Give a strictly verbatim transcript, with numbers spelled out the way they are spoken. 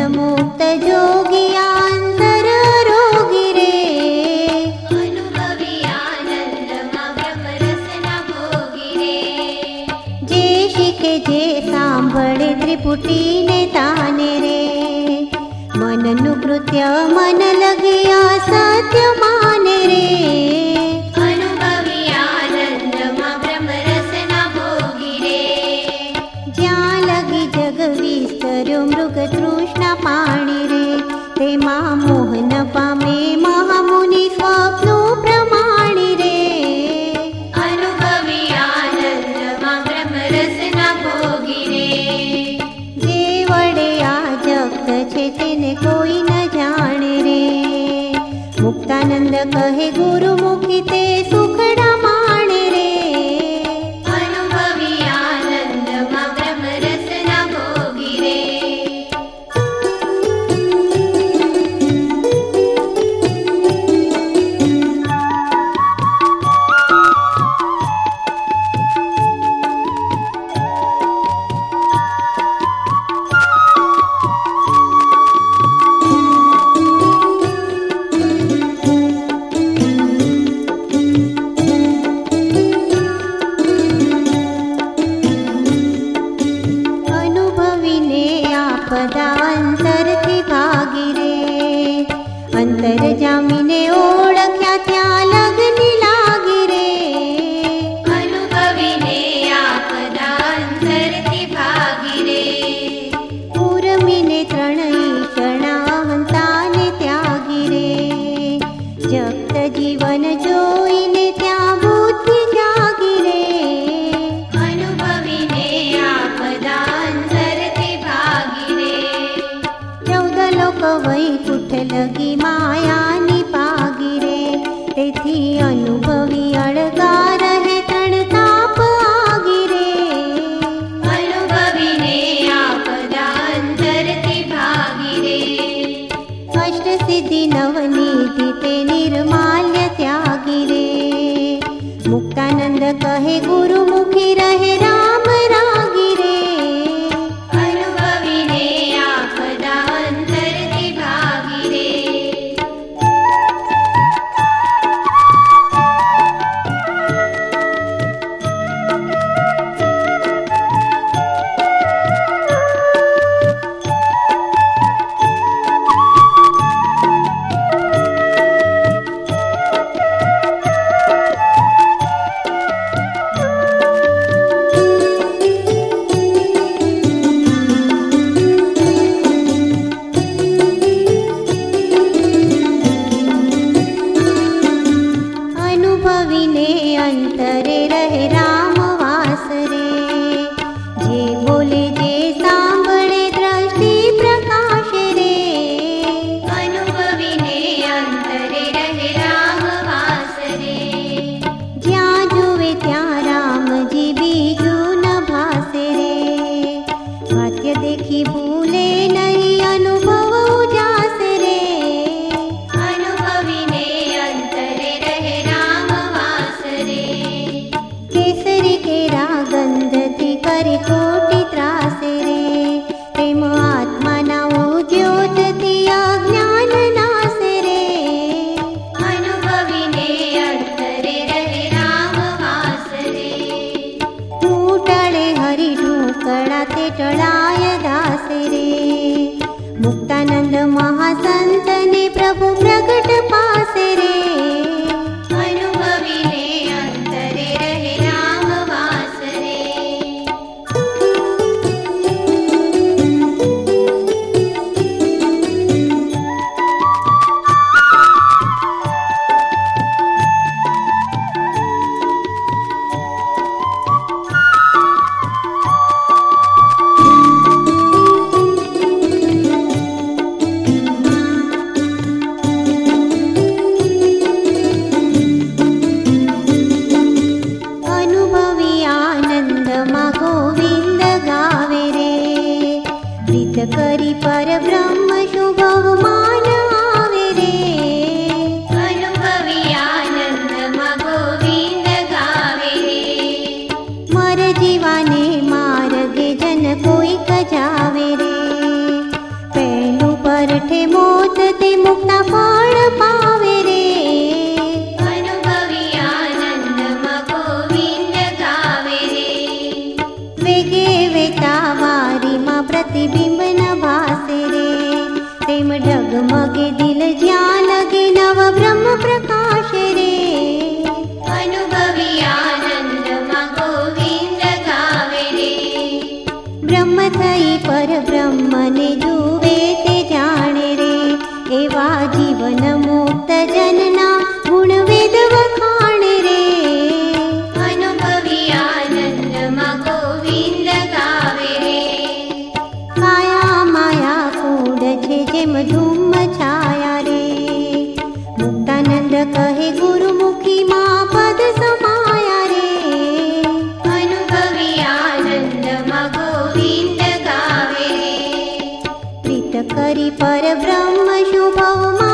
मुक्त जोगिया अंतर रोगी रे। अनुभवी आनंदमा ब्रह्मरसना भोगी रे। जे शिखे जे सांभळे त्रिपुटीने ताने रे। मननु कृत्य मन लगिया सत्य माने रे। अनुभवी आनंदमा ब्रह्मरसना भोगी रे। ज्યાં लगी जग विस्तर्यो मृग तृष्णा पाणी रे। तेमा मोहन पामे महामुनि स्वप्नो प्रमाणी रे। अनुभवी आनंदमा ब्रह्मरसना भोगी रे। जे वडे आ जगत छे तेने कोई न जाणे रे। मुक्तानंद कहे गुरुमुखी ते सुखड़ा माणे रे। अनुभवी आनंदमा ब्रह्मरसना भोगी रे। अनुभवीने आपदा अंतरथी भागी रे। अंतर जामीने ओळख्या त्या लग्नी लागी रे। अनुभवीने आपदा अंतरथी भागी रे। उर्मिने त्रणई क्षणा हंताने त्यागी रे। जगत जीवन जोईने त्या बुद्धी जागी रे। अनुभवीने आपदा अंतरथी भागी रे। चौद लोक वैकुंठ लगी मायानी पागी रे। तेथी अनुभवी अळगा रहे तणताप आगी रे। अनुभवीने आपदा अंतरथी भागी रे। अष्टसिद्धि नवनिधि ते निर्माल्य त्यागी रे। मुक्तानंद कहे गुरुमुखी रहे राम रागी रे। अनुभवीने आपदा अंतरथी भागी रे। अनुभवीने अंतरे रहे राम वास रे। जे बोले जे सांभळे दृष्टि प्रकाश रे। अनुभवीने अंतरे रहे राम वास रे। ज्યાં जुवे ત્યાં रामजी बीजू न भासे रे। वाक्य देखी भूले नहीं अनुभव उजासे रे। अनुभवीने अंतरे रहे राम वास रे। केसरी केरा गंधથી કરી કોટી ત્રાસે રે। પ્રેમ આત્માના ઉદ્યોતથી અજ્ઞાન નાસે રે। अनुभवीने अंतरे रहे राम वास रे। टूटळे हरि ढूकड़ा ते टळाय दासे रे। मुक्तानंद महासंतने प्रभु प्रगट पासे रे। अनुभवीने अंतरे रहे राम वास रे। करी पर ब्रह्म शुभ मान आवे रे। अनुभवी आनंद मा गोविंद गावे रे। मर जीवाने मार्गे जन कोई कजावे रे। पहला અમરઠે મોત તે મુક્તા ફળ પાવે રે. અનુભવી આનંદમાં ગોવિંદ ગાવે રે. વેગે વેતા વારીમાં પ્રતિબિંબ ન ભાસે રે. તેમ ડગમગે દિલ જ્યાં લગે નવ બ્રહ્મ પ્રકાશ રે. અનુભવી આનંદમાં ગોવિંદ ગાવે રે. બ્રહ્મ થઈ પર બ્રહ્મને જુએ તે જાણે રે. એવા જીવન મુક્ત જનના ગુણ વેદ વખાણે રે. અનુભવી આનંદમાં ગોવિંદ ગાવે રે. કાયા માયા કૂડ છે જેમ ધૂમ છાયા રે. મુક્તાનંદ કહે ગુરુમુખીમાં પદ સમાયા રે. અનુભવી આનંદમાં ગોવિંદ ગાવે રે. પ્રીત કરી પર બ્રહ્મ શુભવમાં